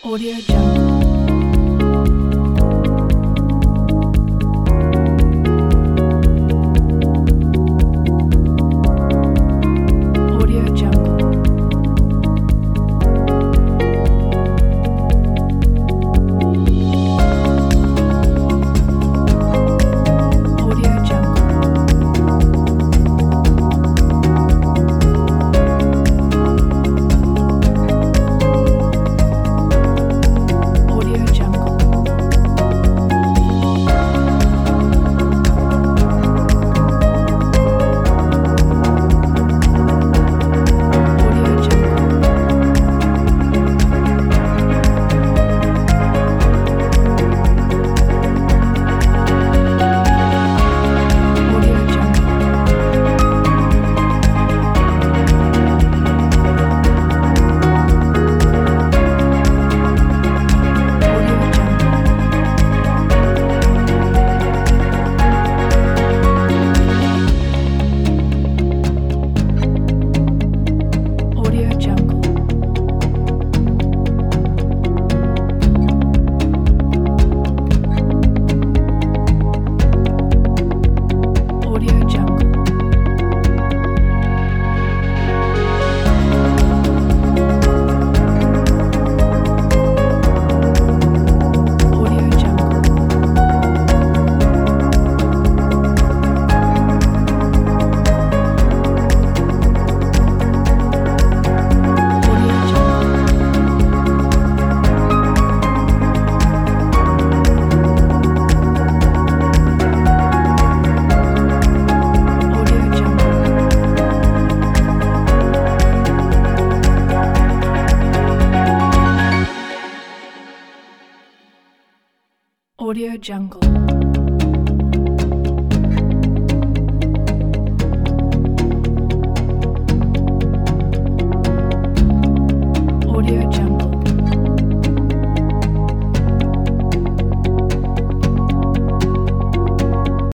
Audio Jungle. Audio Jungle. Audio Jungle. Audio Jungle. Audio Jungle. Audio Jungle. Audio Jungle. Audio Jungle. Audio Jungle. Audio Jungle. Audio Jungle. Audio Jungle. Audio Jungle.